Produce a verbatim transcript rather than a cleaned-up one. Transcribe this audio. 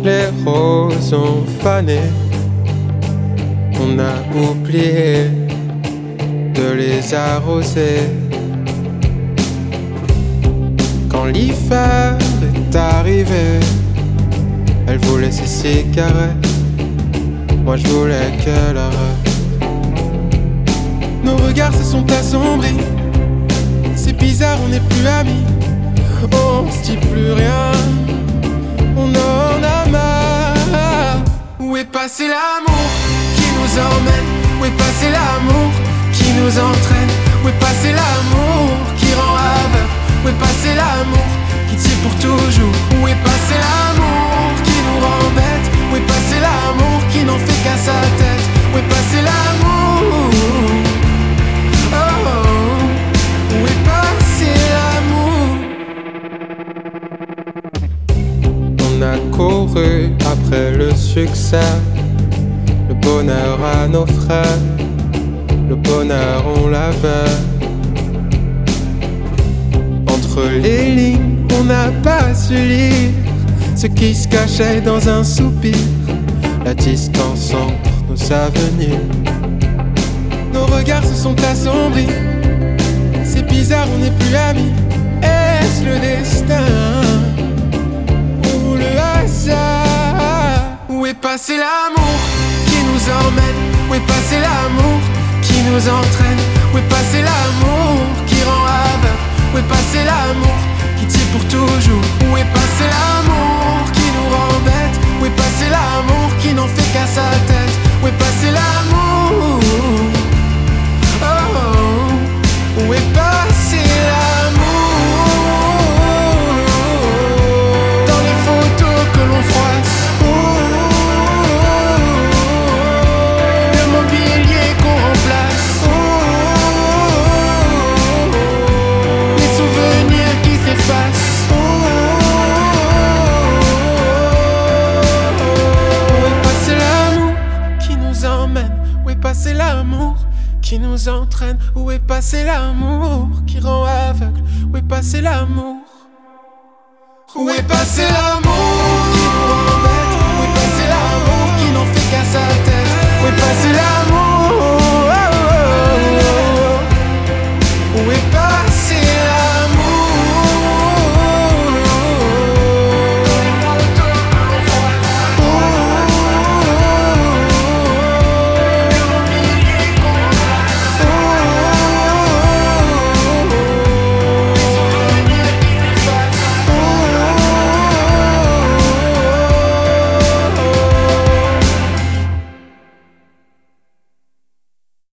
Les roses ont fané, on a oublié de les arroser. Quand l'hiver est arrivé, elle voulait ses cigarettes, moi je voulais qu'elle arrête. Nos regards se sont assombris, c'est bizarre, on n'est plus amis, on se dit plus rien, on en a marre. Où est passé l'amour qui nous emmène? Où est passé l'amour qui nous entraîne? Où est passé l'amour qui rend aveugle? Où est passé l'amour qui tire pour toujours? Où est passé l'amour qui nous rend bête? Où est passé l'amour qui n'en fait qu'à sa tête? Où est passé l'amour? Oh, oh. Où est passé l'amour? On a couru après le succès, le bonheur à nos frères, le bonheur on l'avait. Entre les lignes, on n'a pas su lire ce qui se cachait dans un soupir, la distance entre nos avenirs. Nos regards se sont assombris, c'est bizarre, on n'est plus amis. Est-ce le destin ou le hasard? Où est passé l'amour qui nous emmène? Où est passé l'amour qui nous entraîne? Où est passé l'amour qui rend aveugle? Où est passé l'amour qui tire pour toujours? Où est passé l'amour qui nous rend bête? Où est passé l'amour qui n'en fait qu'à sa tête? Où est passé l'amour? Oh, oh. Où est passé l'amour? Dans les photos que l'on froisse, oh, oh, oh. Le mobilier qu'on remplace, oh, oh, oh. Les souvenirs qui s'effacent, oh, oh, oh. Où est passé l'amour qui nous emmène? Où est passé l'amour qui nous entraîne? Où est passé l'amour qui rend aveugle? Où est passé l'amour? Où est passé l'amour?